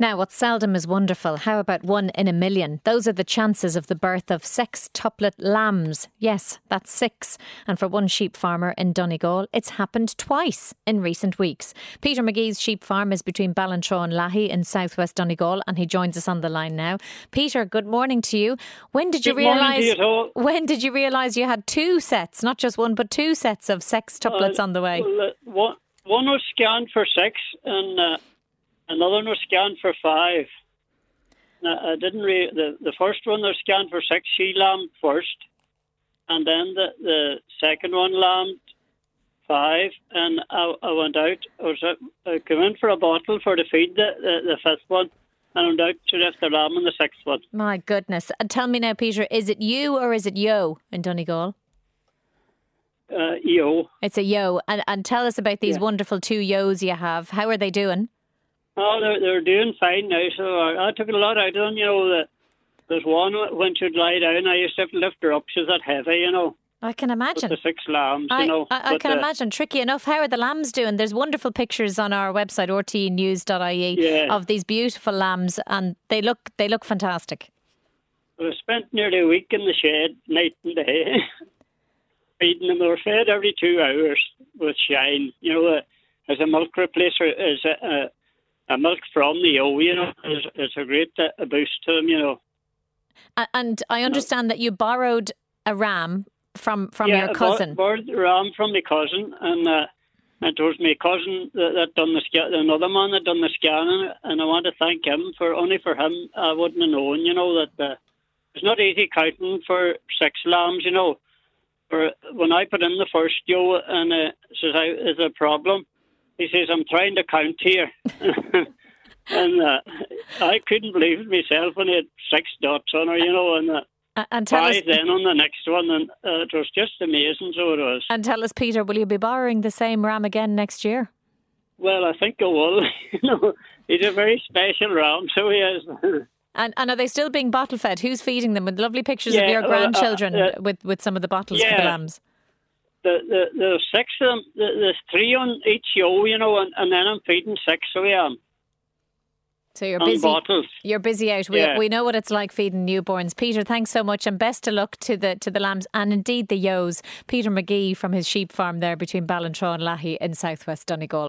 Now, what's seldom is wonderful. How about 1 in a million? Those are the chances of the birth of sextuplet lambs. Yes, that's 6. And for one sheep farmer in Donegal, it's happened twice in recent weeks. Peter McGee's sheep farm is between Ballintraw and Lahey in southwest Donegal, and he joins us on the line now. Peter, good morning to you. When did you realise you had 2 sets, not just 1, but 2 sets of sextuplets on the way? One was scanned for 6 and another was scanned for 5. I didn't the first one was scanned for 6. She lambed first, and then the second one lambed 5. And I went out. I came in for a bottle for the feed the 5th one, and I went out to lift the lamb in the 6th one. My goodness! And tell me now, Peter, is it you or is it yo in Donegal? Yo. It's a yo. And tell us about these wonderful 2 yos you have. How are they doing? Oh, they're doing fine now. So I took a lot out of them. There's one when she'd lie down, I used to have to lift her up. She's that heavy, I can imagine. With the 6 lambs, I can imagine. Tricky enough. How are the lambs doing? There's wonderful pictures on our website, rtnews.ie, of these beautiful lambs, and they look fantastic. Well, I spent nearly a week in the shed, night and day, feeding them. They were fed every 2 hours with Shine. As a milk replacer, as a milk from the ewe, is a great boost to them, And I understand that you borrowed a ram from your cousin. I borrowed the ram from my cousin, and it was my cousin that done the scan, another man that done the scanning, and I want to thank him only for him I wouldn't have known, that it's not easy counting for 6 lambs, For when I put in the first yo and says, "Is there a problem?" He says, "I'm trying to count here." And I couldn't believe it myself when he had 6 dots on her, and 5 then on the next one. And it was just amazing, so it was. And tell us, Peter, will you be borrowing the same ram again next year? Well, I think I will. He's a very special ram, so he is. And are they still being bottle fed? Who's feeding them? With lovely pictures of your grandchildren with some of the bottles for the lambs. The 6 of them, there's 3 on each yo, and then I'm feeding 6, so I am. So you're busy. Bottles. You're busy out. We know what it's like feeding newborns. Peter, thanks so much, and best of luck to the lambs and indeed the yos. Peter McGee from his sheep farm there between Ballintraw and Lahey in southwest Donegal.